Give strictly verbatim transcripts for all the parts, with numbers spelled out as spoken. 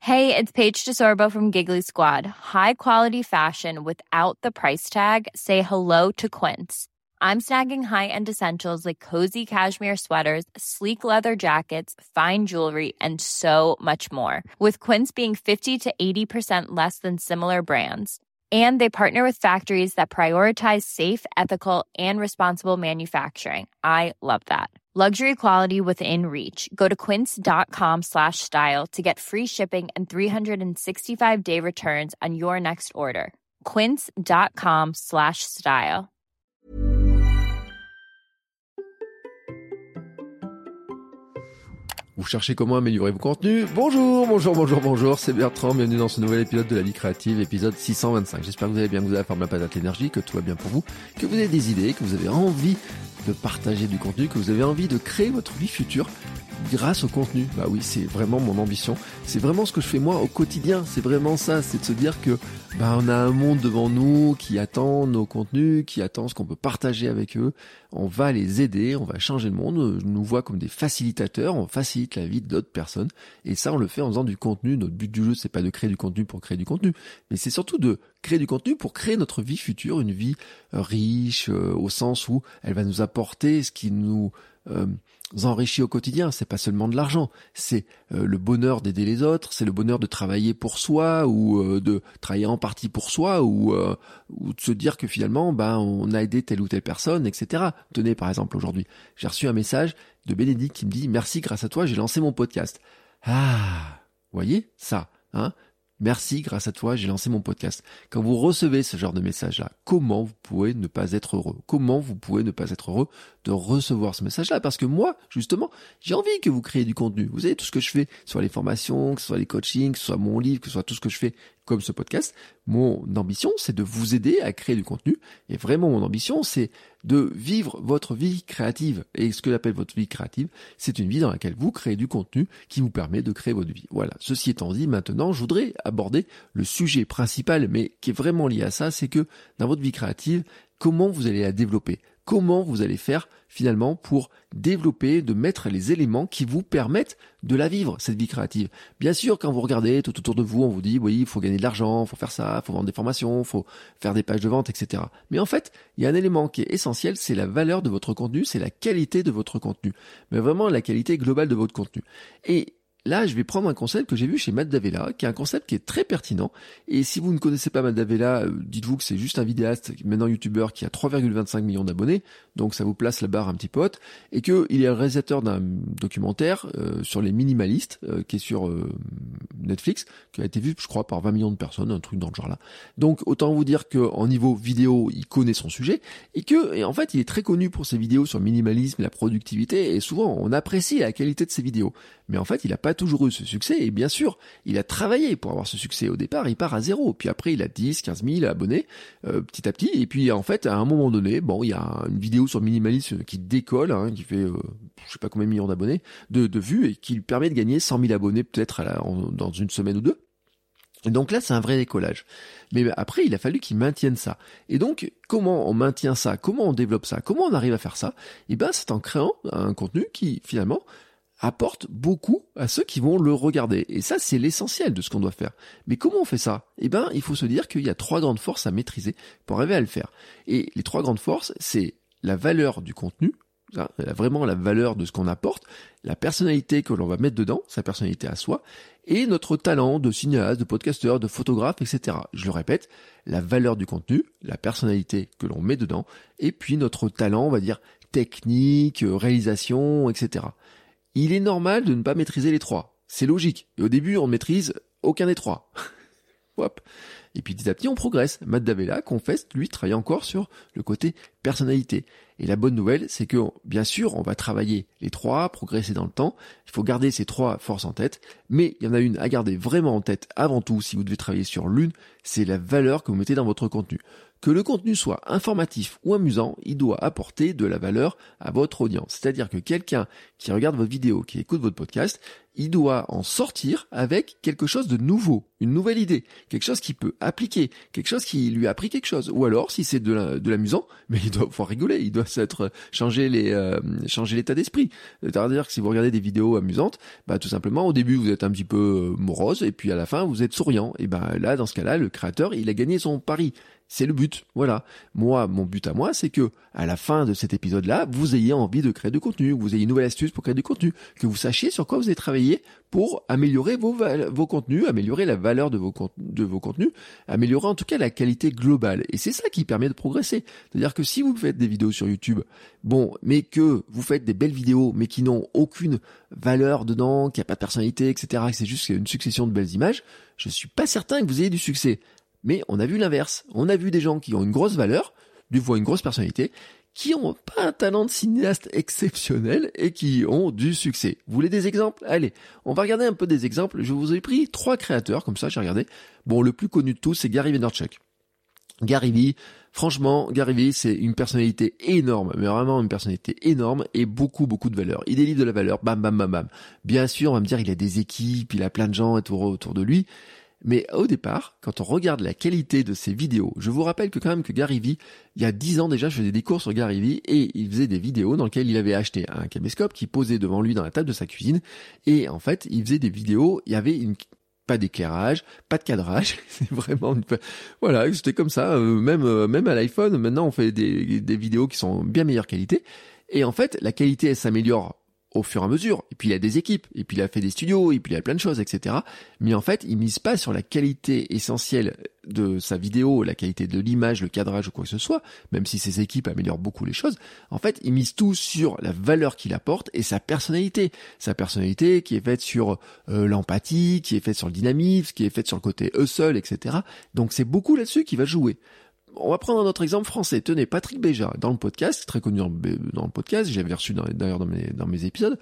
Hey, it's Paige DeSorbo from Giggly Squad. High quality fashion without the price tag. Say hello to Quince. I'm snagging high-end essentials like cozy cashmere sweaters, sleek leather jackets, fine jewelry, and so much more. With Quince being fifty to eighty percent less than similar brands. And they partner with factories that prioritize safe, ethical, and responsible manufacturing. I love that. Luxury quality within reach. Go to quince.com slash style to get free shipping and three sixty-five day returns on your next order. Quince.com slash style. Vous cherchez comment améliorer vos contenus? Bonjour, bonjour, bonjour, bonjour, c'est Bertrand, bienvenue dans ce nouvel épisode de La Vie Créative, épisode six cent vingt-cinq. J'espère que vous allez bien, que vous avez la forme, la patate, l'énergie, que tout va bien pour vous, que vous avez des idées, que vous avez envie de partager du contenu, que vous avez envie de créer votre vie future grâce au contenu. Bah oui, c'est vraiment mon ambition. C'est vraiment ce que je fais moi au quotidien. C'est vraiment ça, c'est de se dire que bah on a un monde devant nous qui attend nos contenus, qui attend ce qu'on peut partager avec eux. On va les aider, on va changer le monde. Je nous vois comme des facilitateurs, on facilite la vie d'autres personnes. Et ça, on le fait en faisant du contenu. Notre but du jeu, c'est pas de créer du contenu pour créer du contenu, mais c'est surtout de créer du contenu pour créer notre vie future, une vie riche, euh, au sens où elle va nous apporter ce qui nous euh, enrichit au quotidien. C'est pas seulement de l'argent, c'est euh, le bonheur d'aider les autres, c'est le bonheur de travailler pour soi ou euh, de travailler en partie pour soi ou, euh, ou de se dire que finalement ben on a aidé telle ou telle personne, et cetera. Tenez, par exemple, aujourd'hui, j'ai reçu un message de Bénédicte qui me dit « Merci, grâce à toi, j'ai lancé mon podcast. » Ah, vous voyez ça, hein? Merci, grâce à toi, j'ai lancé mon podcast. Quand vous recevez ce genre de message-là, comment vous pouvez ne pas être heureux? Comment vous pouvez ne pas être heureux de recevoir ce message-là? Parce que moi, justement, j'ai envie que vous créez du contenu. Vous savez, tout ce que je fais, que ce soit les formations, que ce soit les coachings, que ce soit mon livre, que ce soit tout ce que je fais comme ce podcast, mon ambition, c'est de vous aider à créer du contenu. Et vraiment, mon ambition, c'est de vivre votre vie créative. Et ce que j'appelle votre vie créative, c'est une vie dans laquelle vous créez du contenu qui vous permet de créer votre vie. Voilà. Ceci étant dit, maintenant, je voudrais aborder le sujet principal, mais qui est vraiment lié à ça, c'est que dans votre vie créative, comment vous allez la développer? Comment vous allez faire finalement pour développer, de mettre les éléments qui vous permettent de la vivre, cette vie créative. Bien sûr, quand vous regardez tout autour de vous, on vous dit, oui, il faut gagner de l'argent, il faut faire ça, il faut vendre des formations, il faut faire des pages de vente, et cetera. Mais en fait, il y a un élément qui est essentiel, c'est la valeur de votre contenu, c'est la qualité de votre contenu. Mais vraiment la qualité globale de votre contenu. Et là, je vais prendre un concept que j'ai vu chez Matt D'Avella, qui est un concept qui est très pertinent. Et si vous ne connaissez pas Matt D'Avella, dites-vous que c'est juste un vidéaste, maintenant youtubeur, qui a trois virgule vingt-cinq millions d'abonnés. Donc ça vous place la barre un petit peu haute. Et qu'il est le réalisateur d'un documentaire euh, sur les minimalistes, euh, qui est sur euh, Netflix, qui a été vu, je crois, par vingt millions de personnes, un truc dans le genre là. Donc autant vous dire qu'en niveau vidéo, il connaît son sujet. Et que, et en fait, il est très connu pour ses vidéos sur le minimalisme, la productivité. Et souvent, on apprécie la qualité de ses vidéos. Mais en fait, il n'a pas toujours eu ce succès, et bien sûr, il a travaillé pour avoir ce succès. Au départ, il part à zéro, puis après, il a dix, quinze mille abonnés, euh, petit à petit, et puis en fait, à un moment donné, bon, il y a une vidéo sur le minimalisme qui décolle, hein, qui fait, euh, je sais pas combien de millions d'abonnés, de, de vues, et qui lui permet de gagner cent mille abonnés, peut-être à la, en, dans une semaine ou deux. Et donc là, c'est un vrai décollage. Mais après, il a fallu qu'il maintienne ça. Et donc, comment on maintient ça? Comment on développe ça? Comment on arrive à faire ça? Eh ben, c'est en créant un contenu qui, finalement, apporte beaucoup à ceux qui vont le regarder. Et ça, c'est l'essentiel de ce qu'on doit faire. Mais comment on fait ça? Eh ben, il faut se dire qu'il y a trois grandes forces à maîtriser pour arriver à le faire. Et les trois grandes forces, c'est la valeur du contenu, vraiment la valeur de ce qu'on apporte, la personnalité que l'on va mettre dedans, sa personnalité à soi, et notre talent de cinéaste, de podcasteur, de photographe, et cetera. Je le répète, la valeur du contenu, la personnalité que l'on met dedans, et puis notre talent, on va dire, technique, réalisation, et cetera. Il est normal de ne pas maîtriser les trois. C'est logique. Et au début, on ne maîtrise aucun des trois. Hop. Et puis petit à petit, on progresse. Matt D'Avella confesse, lui, travaille encore sur le côté personnalité. Et la bonne nouvelle, c'est que, bien sûr, on va travailler les trois, progresser dans le temps. Il faut garder ces trois forces en tête. Mais il y en a une à garder vraiment en tête avant tout, si vous devez travailler sur l'une, c'est la valeur que vous mettez dans votre contenu. Que le contenu soit informatif ou amusant, il doit apporter de la valeur à votre audience. C'est-à-dire que quelqu'un qui regarde votre vidéo, qui écoute votre podcast, il doit en sortir avec quelque chose de nouveau, une nouvelle idée, quelque chose qui peut appliqué, quelque chose qui lui a appris quelque chose. Ou alors, si c'est de, la, de l'amusant, mais il doit pouvoir rigoler, il doit s'être changer les euh, changer l'état d'esprit. C'est-à-dire que si vous regardez des vidéos amusantes, bah tout simplement au début vous êtes un petit peu morose et puis à la fin vous êtes souriant. Et ben bah, là dans ce cas-là, le créateur, il a gagné son pari. C'est le but, voilà. Moi, mon but à moi, c'est que à la fin de cet épisode-là, vous ayez envie de créer du contenu, que vous ayez une nouvelle astuce pour créer du contenu, que vous sachiez sur quoi vous avez travaillé pour améliorer vos vos contenus, améliorer la valeur de vos de vos contenus, améliorer en tout cas la qualité globale. Et c'est ça qui permet de progresser. C'est-à-dire que si vous faites des vidéos sur YouTube, bon, mais que vous faites des belles vidéos, mais qui n'ont aucune valeur dedans, qu'il n'y a pas de personnalité, et cetera, que c'est juste une succession de belles images, je suis pas certain que vous ayez du succès. Mais on a vu l'inverse. On a vu des gens qui ont une grosse valeur, du fois une grosse personnalité, qui ont pas un talent de cinéaste exceptionnel et qui ont du succès. Vous voulez des exemples ? Allez, on va regarder un peu des exemples. Je vous ai pris trois créateurs, comme ça j'ai regardé. Bon, le plus connu de tous, c'est Gary Vaynerchuk. Gary Vee, franchement, Gary Vee, c'est une personnalité énorme, mais vraiment une personnalité énorme et beaucoup, beaucoup de valeur. Il délivre de la valeur, bam, bam, bam, bam. Bien sûr, on va me dire, il a des équipes, il a plein de gens autour, autour de lui. Mais au départ, quand on regarde la qualité de ses vidéos, je vous rappelle que quand même que Gary Vee, il y a dix ans déjà, je faisais des cours sur Gary Vee et il faisait des vidéos dans lesquelles il avait acheté un caméscope qui posait devant lui dans la table de sa cuisine. Et en fait, il faisait des vidéos, il y avait une... pas d'éclairage, pas de cadrage, c'est vraiment une... voilà, c'était comme ça, euh, même euh, même à l'iPhone, maintenant on fait des, des vidéos qui sont bien meilleure qualité. Et en fait, la qualité, elle s'améliore au fur et à mesure. Et puis il a des équipes, et puis il a fait des studios, et puis il a plein de choses, et cetera. Mais en fait, il mise pas sur la qualité essentielle de sa vidéo, la qualité de l'image, le cadrage ou quoi que ce soit, même si ses équipes améliorent beaucoup les choses. En fait, il mise tout sur la valeur qu'il apporte et sa personnalité. Sa personnalité qui est faite sur euh, l'empathie, qui est faite sur le dynamisme, qui est faite sur le côté hustle, et cetera. Donc c'est beaucoup là-dessus qu'il va jouer. On va prendre un autre exemple français. Tenez, Patrick Béja, dans le podcast, très connu dans le podcast, j'avais reçu d'ailleurs dans mes, dans mes épisodes.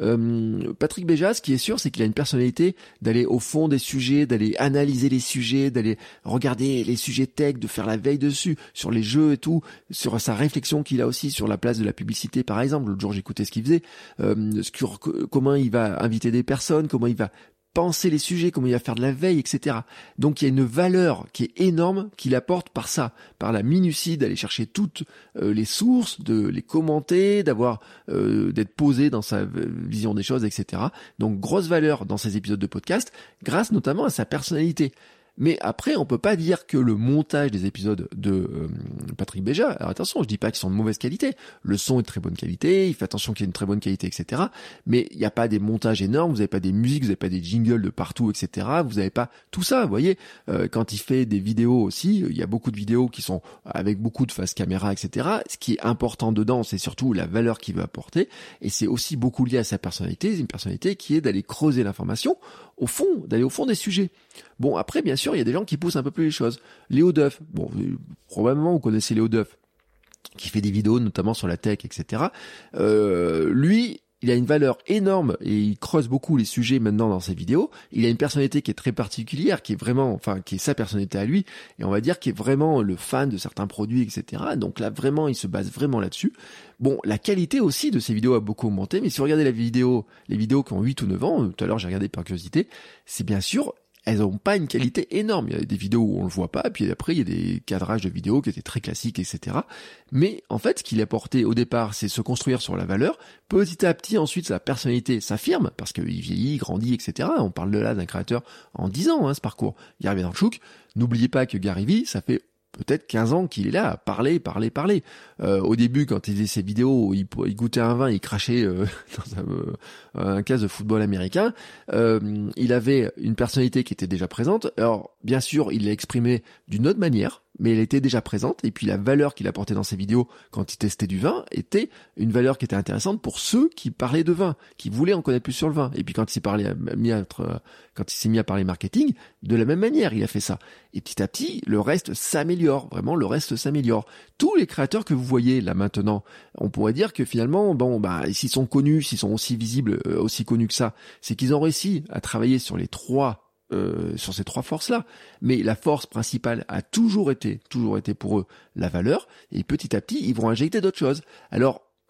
Euh, Patrick Béja, ce qui est sûr, c'est qu'il a une personnalité d'aller au fond des sujets, d'aller analyser les sujets, d'aller regarder les sujets tech, de faire la veille dessus, sur les jeux et tout, sur sa réflexion qu'il a aussi sur la place de la publicité, par exemple. L'autre jour, j'écoutais ce qu'il faisait, euh, sur comment il va inviter des personnes, comment il va penser les sujets, comment il va faire de la veille, et cetera. Donc il y a une valeur qui est énorme qu'il apporte par ça, par la minutie d'aller chercher toutes euh, les sources, de les commenter, d'avoir euh, d'être posé dans sa vision des choses, et cetera. Donc grosse valeur dans ces épisodes de podcast, grâce notamment à sa personnalité. Mais après, on peut pas dire que le montage des épisodes de euh, Patrick Béja, alors attention, je dis pas qu'ils sont de mauvaise qualité, le son est de très bonne qualité, il fait attention qu'il y ait une très bonne qualité, et cetera. Mais il n'y a pas des montages énormes, vous n'avez pas des musiques, vous n'avez pas des jingles de partout, et cetera. Vous n'avez pas tout ça, vous voyez. Euh, quand il fait des vidéos aussi, il y a beaucoup de vidéos qui sont avec beaucoup de face caméra, et cetera. Ce qui est important dedans, c'est surtout la valeur qu'il veut apporter, et c'est aussi beaucoup lié à sa personnalité, une personnalité qui est d'aller creuser l'information au fond, d'aller au fond des sujets. Bon, après, bien sûr, il y a des gens qui poussent un peu plus les choses. Léo Duff, bon, probablement vous connaissez Léo Duff, qui fait des vidéos notamment sur la tech, et cetera. Euh, lui, il a une valeur énorme et il creuse beaucoup les sujets maintenant dans ses vidéos. Il a une personnalité qui est très particulière, qui est vraiment, enfin, qui est sa personnalité à lui, et on va dire qui est vraiment le fan de certains produits, et cetera. Donc là, vraiment, il se base vraiment là-dessus. Bon, la qualité aussi de ces vidéos a beaucoup augmenté, mais si vous regardez la vidéo, les vidéos qui ont huit ou neuf ans, tout à l'heure j'ai regardé par curiosité, c'est bien sûr, elles n'ont pas une qualité énorme. Il y a des vidéos où on le voit pas, puis après il y a des cadrages de vidéos qui étaient très classiques, et cetera. Mais en fait, ce qu'il a apporté au départ, c'est se construire sur la valeur. Petit à petit, ensuite, sa personnalité s'affirme, parce qu'il vieillit, grandit, et cetera. On parle de là d'un créateur en dix ans, hein, ce parcours. Gary Vaynerchuk, n'oubliez pas que Gary Vee, ça fait peut-être quinze ans qu'il est là à parler, parler, parler. Euh, au début, quand il faisait ses vidéos, il, il goûtait un vin, il crachait euh, dans un, euh, un cas de football américain. Euh, il avait une personnalité qui était déjà présente. Alors, bien sûr, il l'a exprimé d'une autre manière, mais elle était déjà présente. Et puis, la valeur qu'il apportait dans ses vidéos quand il testait du vin était une valeur qui était intéressante pour ceux qui parlaient de vin, qui voulaient en connaître plus sur le vin. Et puis, quand il s'est parlé, mis à être, quand il s'est mis à parler marketing, de la même manière, il a fait ça. Et petit à petit, le reste s'améliore. Vraiment, le reste s'améliore. Tous les créateurs que vous voyez là maintenant, on pourrait dire que finalement, bon, bah, s'ils sont connus, s'ils sont aussi visibles, euh, aussi connus que ça, c'est qu'ils ont réussi à travailler sur les trois Euh, sur ces trois forces-là. Mais la force principale a toujours été, toujours été pour eux la valeur, et petit à petit, ils vont injecter d'autres choses. Alors,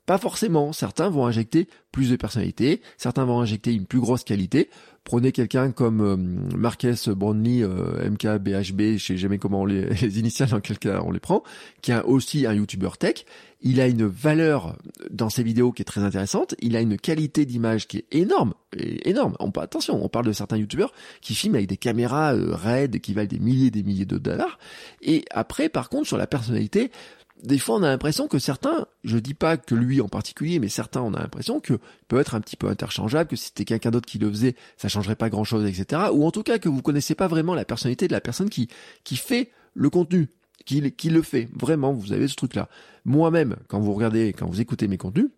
Pas forcément. Certains vont injecter plus de personnalité, certains vont injecter une plus grosse qualité. Prenez quelqu'un comme euh, Marques Brownlee, euh, M K B H B, je sais jamais comment on les, les initiales dans quel cas on les prend, qui est aussi un YouTuber tech. Il a une valeur dans ses vidéos qui est très intéressante. Il a une qualité d'image qui est énorme, et énorme. On, attention, on parle de certains YouTubers qui filment avec des caméras euh, RED qui valent des milliers et des milliers de dollars. Et après, par contre, sur la personnalité, des fois, on a l'impression que certains, je dis pas que lui en particulier, mais certains, on a l'impression que peut être un petit peu interchangeable, que si c'était quelqu'un d'autre qui le faisait, ça changerait pas grand chose, et cetera. Ou en tout cas, que vous connaissez pas vraiment la personnalité de la personne qui, qui fait le contenu, qui, qui le fait. Vraiment, vous avez ce truc-là. Moi-même, quand vous regardez, quand vous écoutez mes contenus,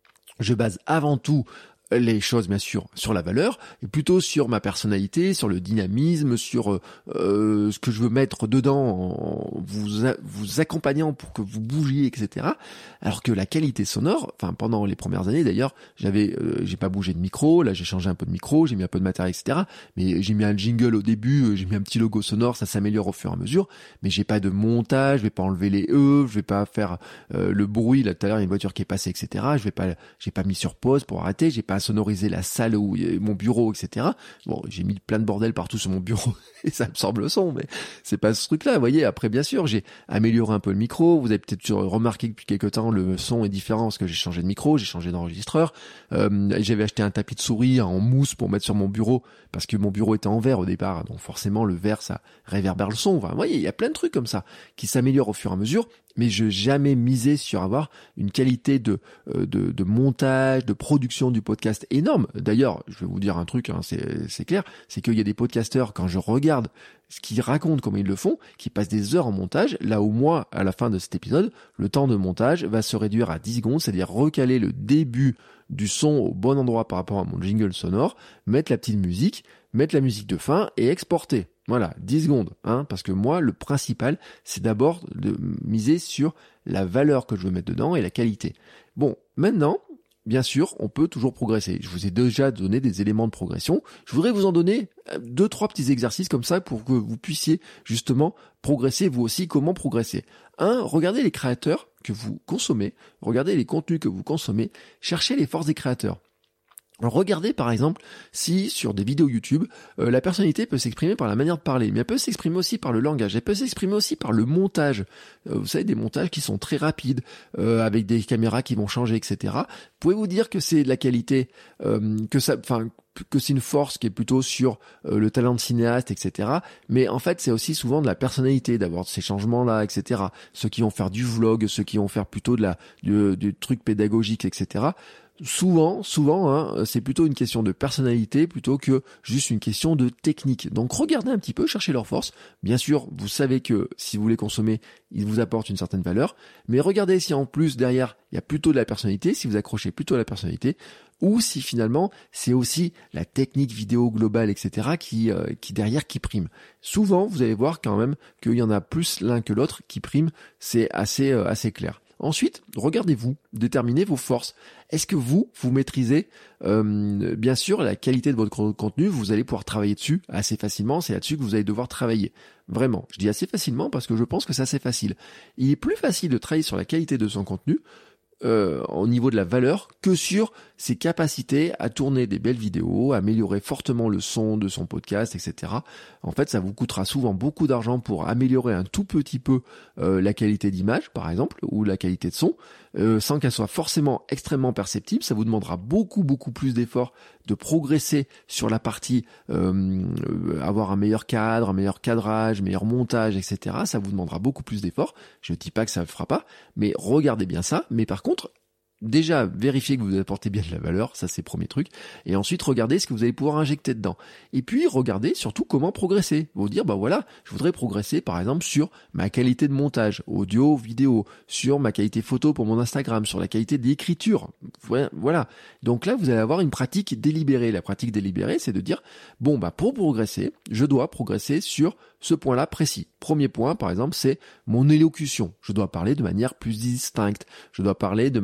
je base avant tout les choses, bien sûr, sur la valeur, et plutôt sur ma personnalité, sur le dynamisme, sur euh, ce que je veux mettre dedans, en vous, a, vous accompagnant pour que vous bougiez, et cetera. Alors que la qualité sonore, enfin pendant les premières années d'ailleurs, j'avais, euh, j'ai pas bougé de micro, là j'ai changé un peu de micro, j'ai mis un peu de matériel, et cetera. Mais j'ai mis un jingle au début, j'ai mis un petit logo sonore, ça s'améliore au fur et à mesure. Mais j'ai pas de montage, je vais pas enlever les e, je vais pas faire euh, le bruit. Là tout à l'heure il y a une voiture qui est passée, et cetera. Je vais pas, j'ai pas mis sur pause pour arrêter, j'ai pas sonoriser la salle où il y a mon bureau, et cetera. Bon, j'ai mis plein de bordel partout sur mon bureau et ça absorbe le son, mais c'est pas ce truc-là. Vous voyez, après, bien sûr, j'ai amélioré un peu le micro. Vous avez peut-être remarqué que depuis quelques temps, le son est différent parce que j'ai changé de micro, j'ai changé d'enregistreur. Euh, j'avais acheté un tapis de souris en mousse pour mettre sur mon bureau parce que mon bureau était en verre au départ. Donc forcément, le verre, ça réverbère le son. Enfin, vous voyez, il y a plein de trucs comme ça qui s'améliorent au fur et à mesure. Mais je n'ai jamais misé sur avoir une qualité de, euh, de, de montage, de production du podcast énorme. D'ailleurs, je vais vous dire un truc, hein, c'est, c'est clair, c'est qu'il y a des podcasteurs, quand je regarde ce qu'ils racontent, comment ils le font, qui passent des heures en montage, là où moi, à la fin de cet épisode, le temps de montage va se réduire à dix secondes, c'est-à-dire recaler le début du son au bon endroit par rapport à mon jingle sonore, mettre la petite musique, mettre la musique de fin et exporter. Voilà, dix secondes, hein, parce que moi, le principal, c'est d'abord de miser sur la valeur que je veux mettre dedans et la qualité. Bon, maintenant, bien sûr, on peut toujours progresser. Je vous ai déjà donné des éléments de progression. Je voudrais vous en donner deux, trois petits exercices comme ça pour que vous puissiez justement progresser vous aussi. Comment progresser ? Un, regardez les créateurs que vous consommez, regardez les contenus que vous consommez, cherchez les forces des créateurs. Alors regardez par exemple si sur des vidéos YouTube, euh, la personnalité peut s'exprimer par la manière de parler, mais elle peut s'exprimer aussi par le langage, elle peut s'exprimer aussi par le montage. Euh, vous savez, des montages qui sont très rapides, euh, avec des caméras qui vont changer, et cetera. Pouvez-vous dire que c'est de la qualité, euh, que ça, enfin, que c'est une force qui est plutôt sur euh, le talent de cinéaste, et cetera. Mais en fait, c'est aussi souvent de la personnalité d'avoir ces changements-là, et cetera. Ceux qui vont faire du vlog, ceux qui vont faire plutôt de la du, du truc pédagogique, et cetera. Souvent, souvent, hein, c'est plutôt une question de personnalité plutôt que juste une question de technique. Donc regardez un petit peu, cherchez leurs forces. Bien sûr, vous savez que si vous les consommez, ils vous apportent une certaine valeur. Mais regardez si en plus derrière, il y a plutôt de la personnalité, si vous accrochez plutôt à la personnalité, ou si finalement c'est aussi la technique vidéo globale, et cetera qui, euh, qui derrière qui prime. Souvent, vous allez voir quand même qu'il y en a plus l'un que l'autre qui prime. C'est assez, euh, assez clair. Ensuite, regardez-vous, déterminez vos forces. Est-ce que vous, vous maîtrisez euh, bien sûr la qualité de votre contenu, vous allez pouvoir travailler dessus assez facilement, c'est là-dessus que vous allez devoir travailler. Vraiment, je dis assez facilement parce que je pense que c'est assez facile. Il est plus facile de travailler sur la qualité de son contenu Euh, au niveau de la valeur que sur ses capacités à tourner des belles vidéos, à améliorer fortement le son de son podcast, et cetera. En fait, ça vous coûtera souvent beaucoup d'argent pour améliorer un tout petit peu euh, la qualité d'image, par exemple, ou la qualité de son, euh, sans qu'elle soit forcément extrêmement perceptible. Ça vous demandera beaucoup, beaucoup plus d'efforts de progresser sur la partie euh, avoir un meilleur cadre, un meilleur cadrage, meilleur montage, et cetera. Ça vous demandera beaucoup plus d'efforts. Je ne dis pas que ça ne le fera pas, mais regardez bien ça. Mais par contre, déjà, vérifiez que vous apportez bien de la valeur, ça c'est le premier truc, et ensuite regardez ce que vous allez pouvoir injecter dedans. Et puis regardez surtout comment progresser. Vous dire, bah voilà, je voudrais progresser par exemple sur ma qualité de montage, audio, vidéo, sur ma qualité photo pour mon Instagram, sur la qualité d'écriture. Voilà. Donc là, vous allez avoir une pratique délibérée. La pratique délibérée, c'est de dire, bon bah pour progresser, je dois progresser sur ce point-là précis. Premier point, par exemple, c'est mon élocution. Je dois parler de manière plus distincte. Je dois parler de manière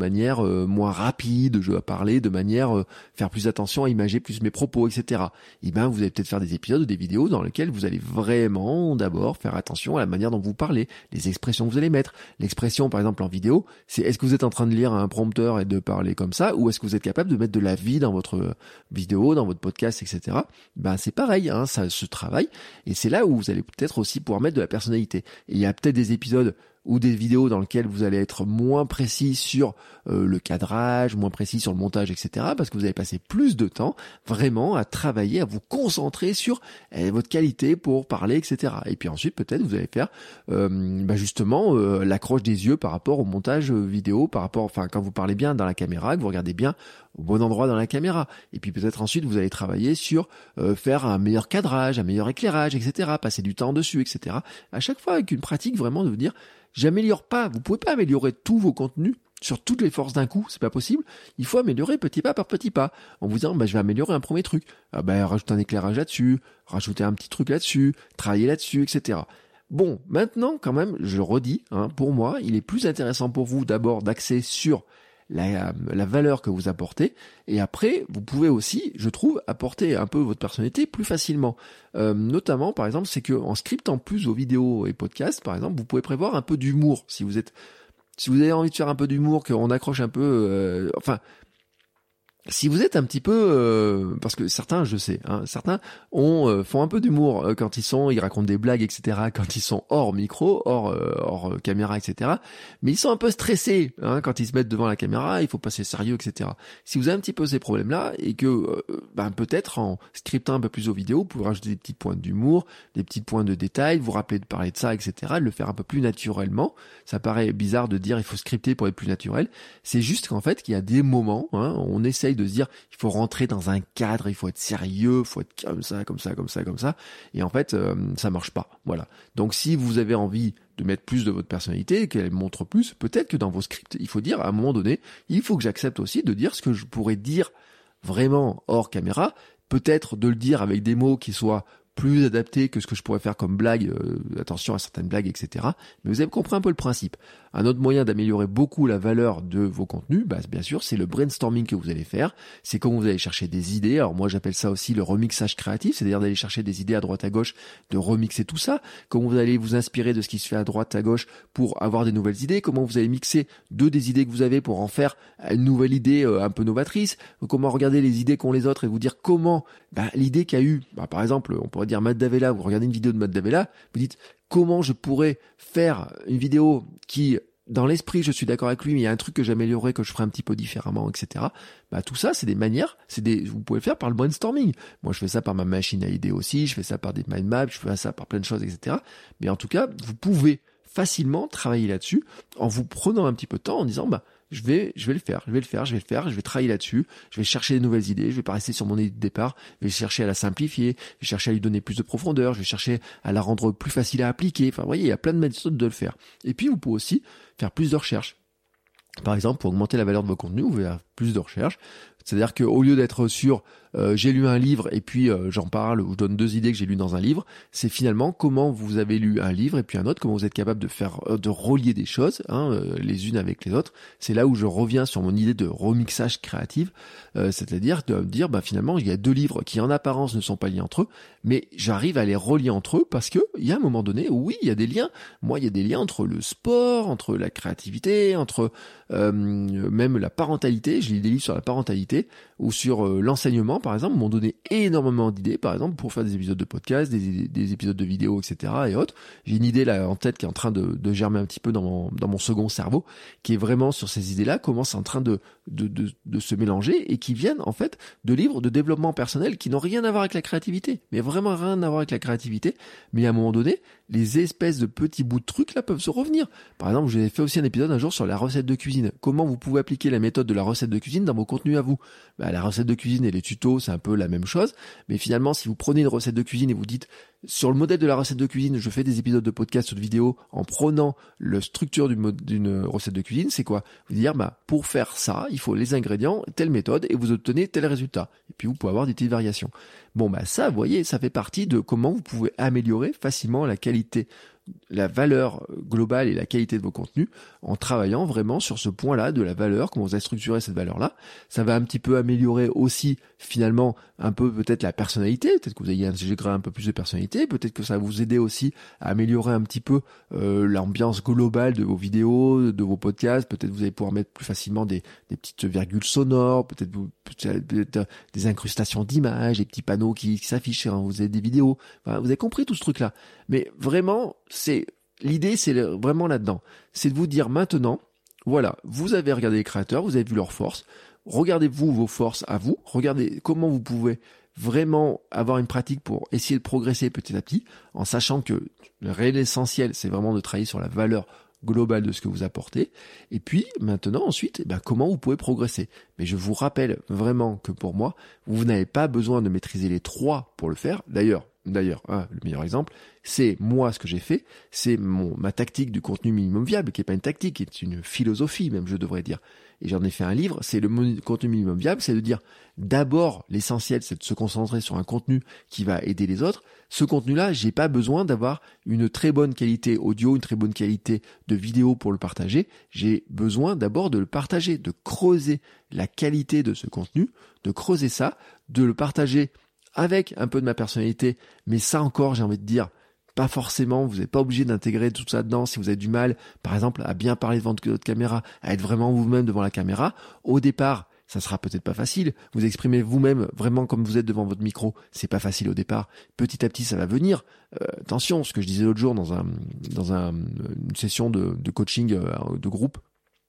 euh, moins rapide, je dois parler de manière, euh, faire plus attention à imager plus mes propos, et cetera. Et ben, vous allez peut-être faire des épisodes ou des vidéos dans lesquels vous allez vraiment d'abord faire attention à la manière dont vous parlez, les expressions que vous allez mettre. L'expression, par exemple, en vidéo, c'est est-ce que vous êtes en train de lire un prompteur et de parler comme ça, ou est-ce que vous êtes capable de mettre de la vie dans votre vidéo, dans votre podcast, et cetera. Ben, c'est pareil, hein, ça se travaille, et c'est là où vous allez peut-être aussi pouvoir mettre de la personnalité. Et il y a peut-être des épisodes ou des vidéos dans lesquelles vous allez être moins précis sur euh, le cadrage, moins précis sur le montage, et cetera. Parce que vous allez passer plus de temps vraiment à travailler, à vous concentrer sur eh, votre qualité pour parler, et cetera. Et puis ensuite, peut-être, vous allez faire euh, bah justement euh, l'accroche des yeux par rapport au montage vidéo, par rapport, enfin, quand vous parlez bien dans la caméra, que vous regardez bien au bon endroit dans la caméra. Et puis peut-être ensuite, vous allez travailler sur euh, faire un meilleur cadrage, un meilleur éclairage, et cetera. Passer du temps dessus, et cetera. À chaque fois, avec une pratique vraiment de vous dire, j'améliore pas, vous pouvez pas améliorer tous vos contenus sur toutes les forces d'un coup, c'est pas possible. Il faut améliorer petit pas par petit pas, en vous disant, bah, je vais améliorer un premier truc, ah, bah, rajouter un éclairage là-dessus, rajouter un petit truc là-dessus, travailler là-dessus, et cetera. Bon, maintenant, quand même, je le redis, hein, pour moi, il est plus intéressant pour vous d'abord d'axer sur La, la valeur que vous apportez, et après vous pouvez aussi, je trouve, apporter un peu votre personnalité plus facilement. Euh, notamment, par exemple, c'est que en scriptant plus vos vidéos et podcasts, par exemple, vous pouvez prévoir un peu d'humour. Si vous êtes, si vous avez envie de faire un peu d'humour, qu'on accroche un peu, euh, enfin. Si vous êtes un petit peu, euh, parce que certains, je sais, hein, certains ont, euh, font un peu d'humour euh, quand ils sont, ils racontent des blagues, et cetera. Quand ils sont hors micro, hors, euh, hors euh, caméra, et cetera. Mais ils sont un peu stressés hein, quand ils se mettent devant la caméra. Il faut passer sérieux, et cetera. Si vous avez un petit peu ces problèmes-là et que, euh, ben peut-être en scriptant un peu plus vos vidéos, vous pouvez rajouter des petits points d'humour, des petits points de détail, vous rappeler de parler de ça, et cetera. De le faire un peu plus naturellement. Ça paraît bizarre de dire il faut scripter pour être plus naturel. C'est juste qu'en fait, qu'il y a des moments, hein, on essaye de se dire il faut rentrer dans un cadre, il faut être sérieux, il faut être comme ça, comme ça, comme ça, comme ça. Et en fait, euh, ça marche pas. Voilà. Donc si vous avez envie de mettre plus de votre personnalité, qu'elle montre plus, peut-être que dans vos scripts, il faut dire à un moment donné, il faut que j'accepte aussi de dire ce que je pourrais dire vraiment hors caméra, peut-être de le dire avec des mots qui soient plus adaptés que ce que je pourrais faire comme blague, euh, attention à certaines blagues, et cetera. Mais vous avez compris un peu le principe. Un autre moyen d'améliorer beaucoup la valeur de vos contenus, bah, bien sûr, c'est le brainstorming que vous allez faire. C'est quand vous allez chercher des idées. Alors moi, j'appelle ça aussi le remixage créatif, c'est-à-dire d'aller chercher des idées à droite à gauche, de remixer tout ça. Comment vous allez vous inspirer de ce qui se fait à droite à gauche pour avoir des nouvelles idées. Comment vous allez mixer deux des idées que vous avez pour en faire une nouvelle idée euh, un peu novatrice. Comment regarder les idées qu'ont les autres et vous dire comment bah, l'idée qu'a eu, bah, par exemple, on pourrait dire Matt Davella, vous regardez une vidéo de Matt Davella, vous dites comment je pourrais faire une vidéo qui, dans l'esprit, je suis d'accord avec lui, mais il y a un truc que j'améliorerais, que je ferais un petit peu différemment, et cetera. Bah, tout ça, c'est des manières, c'est des, vous pouvez le faire par le brainstorming. Moi, je fais ça par ma machine à idées aussi, je fais ça par des mind maps, je fais ça par plein de choses, et cetera. Mais en tout cas, vous pouvez facilement travailler là-dessus en vous prenant un petit peu de temps en disant, bah, je vais, je vais le faire, je vais le faire, je vais le faire, je vais travailler là-dessus, je vais chercher des nouvelles idées, je vais pas rester sur mon idée de départ, je vais chercher à la simplifier, je vais chercher à lui donner plus de profondeur, je vais chercher à la rendre plus facile à appliquer. Enfin, vous voyez, il y a plein de méthodes de le faire. Et puis, vous pouvez aussi faire plus de recherches. Par exemple, pour augmenter la valeur de vos contenus, vous pouvez faire plus de recherches. C'est-à-dire qu'au lieu d'être sur euh, j'ai lu un livre et puis euh, j'en parle ou je donne deux idées que j'ai lues dans un livre, c'est finalement comment vous avez lu un livre et puis un autre, comment vous êtes capable de faire euh, de relier des choses hein, euh, les unes avec les autres. C'est là où je reviens sur mon idée de remixage créatif, euh, c'est-à-dire de dire bah finalement il y a deux livres qui en apparence ne sont pas liés entre eux, mais j'arrive à les relier entre eux parce que il y a un moment donné où oui il y a des liens. Moi il y a des liens entre le sport, entre la créativité, entre euh, même la parentalité. Je lis des livres sur la parentalité ou sur euh, l'enseignement par exemple, m'ont donné énormément d'idées, par exemple, pour faire des épisodes de podcast, des, des épisodes de vidéos, et cetera et autres. J'ai une idée là en tête qui est en train de, de germer un petit peu dans mon, dans mon second cerveau, qui est vraiment sur ces idées-là, comment c'est en train de, de, de, de se mélanger et qui viennent en fait de livres de développement personnel qui n'ont rien à voir avec la créativité, mais vraiment rien à voir avec la créativité, mais à un moment donné, les espèces de petits bouts de trucs là peuvent se revenir. Par exemple, j'ai fait aussi un épisode un jour sur la recette de cuisine. Comment vous pouvez appliquer la méthode de la recette de cuisine dans vos contenus à vous. Bah, la recette de cuisine et les tutos, c'est un peu la même chose, mais finalement, si vous prenez une recette de cuisine et vous dites, sur le modèle de la recette de cuisine, je fais des épisodes de podcast ou de vidéos en prenant la structure d'une, d'une recette de cuisine, c'est quoi? Vous dire, bah, pour faire ça, il faut les ingrédients, telle méthode, et vous obtenez tel résultat. Et puis, vous pouvez avoir des petites variations. Bon, bah, ça, vous voyez, ça fait partie de comment vous pouvez améliorer facilement la qualité la valeur globale et la qualité de vos contenus en travaillant vraiment sur ce point-là de la valeur, comment vous avez structuré cette valeur-là. Ça va un petit peu améliorer aussi finalement un peu peut-être la personnalité, peut-être que vous ayez intégré un peu plus de personnalité, peut-être que ça va vous aider aussi à améliorer un petit peu euh, l'ambiance globale de vos vidéos, de vos podcasts, peut-être vous allez pouvoir mettre plus facilement des, des petites virgules sonores, peut-être, vous, peut-être des incrustations d'images, des petits panneaux qui, qui s'affichent, hein, vous avez des vidéos, enfin, vous avez compris tout ce truc-là. Mais vraiment, c'est l'idée, c'est le, vraiment là-dedans, c'est de vous dire maintenant, voilà, vous avez regardé les créateurs, vous avez vu leurs forces, regardez-vous vos forces à vous, regardez comment vous pouvez vraiment avoir une pratique pour essayer de progresser petit à petit, en sachant que le réel essentiel, c'est vraiment de travailler sur la valeur globale de ce que vous apportez. Et puis, maintenant, ensuite, eh ben, comment vous pouvez progresser. Mais je vous rappelle vraiment que pour moi, vous n'avez pas besoin de maîtriser les trois pour le faire. D'ailleurs, D'ailleurs, hein, le meilleur exemple, c'est moi ce que j'ai fait, c'est mon ma tactique du contenu minimum viable, qui est pas une tactique, qui est une philosophie même, je devrais dire. Et j'en ai fait un livre, c'est le mon- contenu minimum viable, c'est de dire d'abord l'essentiel, c'est de se concentrer sur un contenu qui va aider les autres. Ce contenu-là, j'ai pas besoin d'avoir une très bonne qualité audio, une très bonne qualité de vidéo pour le partager. J'ai besoin d'abord de le partager, de creuser la qualité de ce contenu, de creuser ça, de le partager avec un peu de ma personnalité, mais ça encore, j'ai envie de dire, pas forcément, vous n'êtes pas obligé d'intégrer tout ça dedans si vous avez du mal, par exemple, à bien parler devant votre caméra, à être vraiment vous-même devant la caméra. Au départ, ça sera peut-être pas facile. Vous exprimez vous-même vraiment comme vous êtes devant votre micro, c'est pas facile au départ. Petit à petit, ça va venir. Euh, attention, ce que je disais l'autre jour dans un dans un, une session de, de coaching euh, de groupe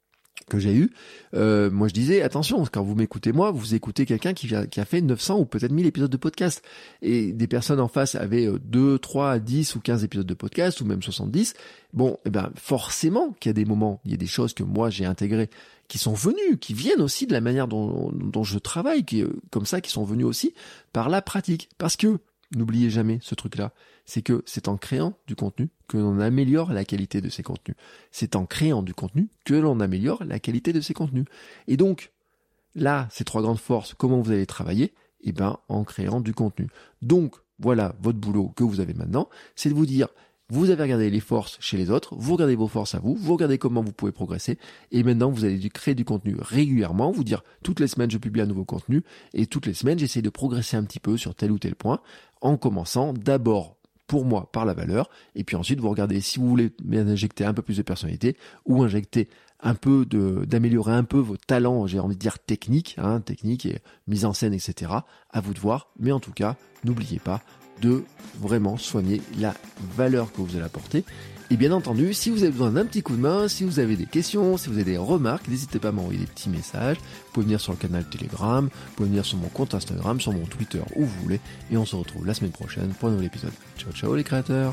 que j'ai eu, euh, moi je disais, attention, quand vous m'écoutez moi, vous écoutez quelqu'un qui a, qui a fait neuf cents ou peut-être mille épisodes de podcast, et des personnes en face avaient deux, trois, dix ou quinze épisodes de podcast, ou même soixante-dix, bon, eh ben forcément qu'il y a des moments, il y a des choses que moi j'ai intégrées, qui sont venues, qui viennent aussi de la manière dont, dont je travaille, qui, comme ça, qui sont venues aussi par la pratique, parce que, n'oubliez jamais ce truc-là, c'est que c'est en créant du contenu que l'on améliore la qualité de ces contenus. C'est en créant du contenu que l'on améliore la qualité de ces contenus. Et donc, là, ces trois grandes forces, comment vous allez travailler? Eh ben, en créant du contenu. Donc, voilà votre boulot que vous avez maintenant, c'est de vous dire, vous avez regardé les forces chez les autres, vous regardez vos forces à vous, vous regardez comment vous pouvez progresser, et maintenant vous allez créer du contenu régulièrement, vous dire toutes les semaines je publie un nouveau contenu, et toutes les semaines j'essaie de progresser un petit peu sur tel ou tel point, en commençant d'abord pour moi par la valeur, et puis ensuite vous regardez si vous voulez injecter un peu plus de personnalité, ou injecter un peu de, d'améliorer un peu vos talents, j'ai envie de dire techniques, hein, techniques et mise en scène, et cetera. À vous de voir, mais en tout cas, n'oubliez pas de vraiment soigner la valeur que vous allez apporter. Et bien entendu, si vous avez besoin d'un petit coup de main, si vous avez des questions, si vous avez des remarques, n'hésitez pas à m'envoyer des petits messages. Vous pouvez venir sur le canal Telegram, vous pouvez venir sur mon compte Instagram, sur mon Twitter, où vous voulez. Et on se retrouve la semaine prochaine pour un nouvel épisode. Ciao ciao les créateurs!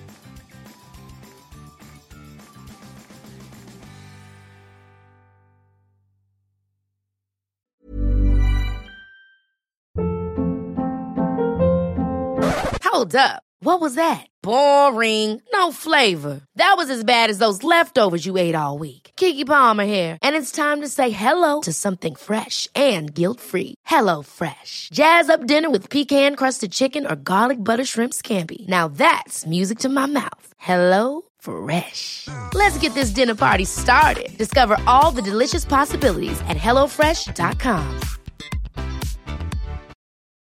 Hold up. What was that? Boring. No flavor. That was as bad as those leftovers you ate all week. Keke Palmer here, and it's time to say hello to something fresh and guilt-free. Hello Fresh. Jazz up dinner with pecan-crusted chicken or garlic butter shrimp scampi. Now that's music to my mouth. Hello Fresh. Let's get this dinner party started. Discover all the delicious possibilities at hello fresh dot com.